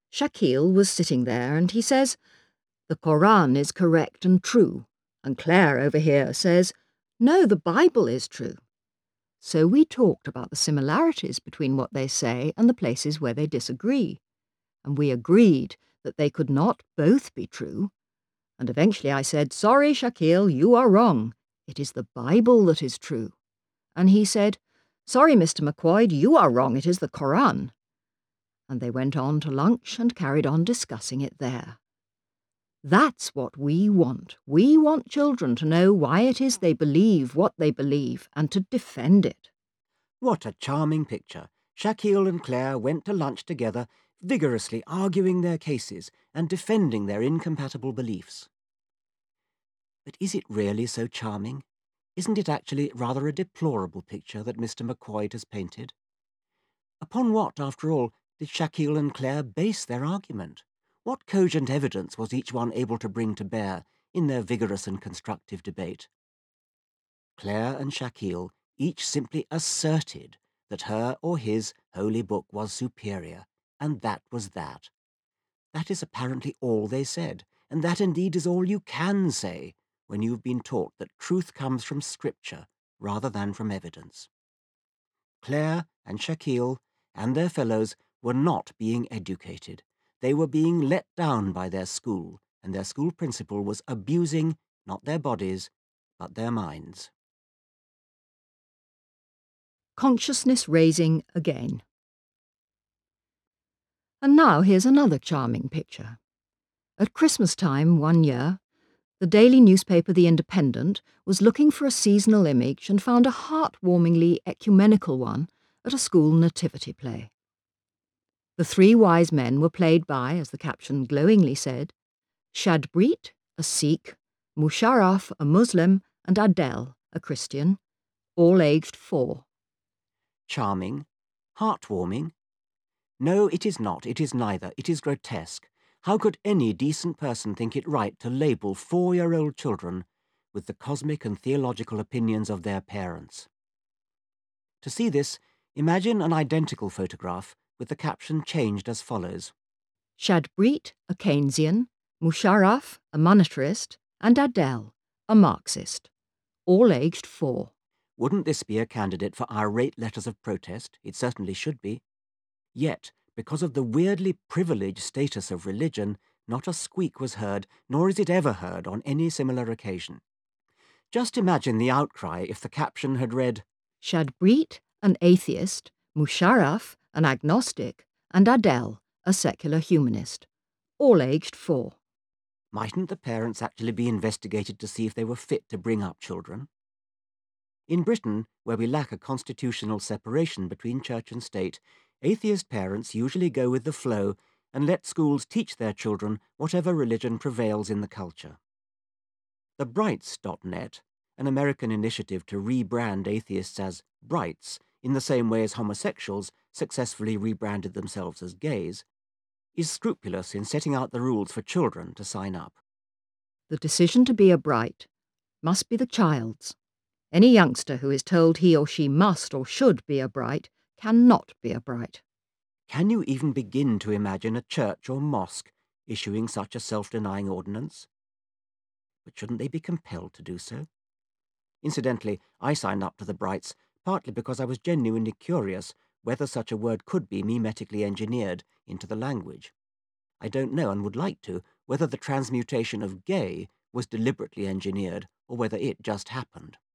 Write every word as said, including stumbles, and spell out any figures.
Shakil was sitting there and he says, "The Koran is correct and true." And Claire over here says, "No, the Bible is true." So we talked about the similarities between what they say and the places where they disagree. And we agreed that they could not both be true. And eventually I said, "Sorry, Shakil, you are wrong. It is the Bible that is true." And he said, "Sorry, Mister McQuoid, you are wrong. It is the Koran." And they went on to lunch and carried on discussing it there. That's what we want. We want children to know why it is they believe what they believe and to defend it. What a charming picture. Shakil and Claire went to lunch together, vigorously arguing their cases and defending their incompatible beliefs. But is it really so charming? Isn't it actually rather a deplorable picture that Mister McQuoid has painted? Upon what, after all, did Shakil and Claire base their argument? What cogent evidence was each one able to bring to bear in their vigorous and constructive debate? Claire and Shakil each simply asserted that her or his holy book was superior, and that was that. That is apparently all they said, and that indeed is all you can say when you've been taught that truth comes from Scripture rather than from evidence. Claire and Shakil and their fellows were not being educated. They were being let down by their school, and their school principal was abusing not their bodies, but their minds. Consciousness raising again. And now here's another charming picture. At Christmas time one year, the daily newspaper The Independent was looking for a seasonal image and found a heartwarmingly ecumenical one at a school nativity play. The three wise men were played by, as the caption glowingly said, Shadbreet, a Sikh, Musharraf, a Muslim, and Adele, a Christian, all aged four. Charming? Heartwarming? No, it is not. It is neither. It is grotesque. How could any decent person think it right to label four-year-old children with the cosmic and theological opinions of their parents? To see this, imagine an identical photograph with the caption changed as follows. Shadbreet, a Keynesian, Musharraf, a monetarist, and Adele, a Marxist, all aged four. Wouldn't this be a candidate for irate letters of protest? It certainly should be. Yet, because of the weirdly privileged status of religion, not a squeak was heard, nor is it ever heard on any similar occasion. Just imagine the outcry if the caption had read, Shadbreet, an atheist, Musharraf, an agnostic, and Adele, a secular humanist, all aged four. Mightn't the parents actually be investigated to see if they were fit to bring up children? In Britain, where we lack a constitutional separation between church and state, atheist parents usually go with the flow and let schools teach their children whatever religion prevails in the culture. The Brights dot net, an American initiative to rebrand atheists as Brights in the same way as homosexuals successfully rebranded themselves as gays, is scrupulous in setting out the rules for children to sign up. The decision to be a Bright must be the child's. Any youngster who is told he or she must or should be a Bright cannot be a Bright. Can you even begin to imagine a church or mosque issuing such a self-denying ordinance? But shouldn't they be compelled to do so? Incidentally, I signed up to the Brights partly because I was genuinely curious whether such a word could be mimetically engineered into the language. I don't know and would like to whether the transmutation of gay was deliberately engineered or whether it just happened.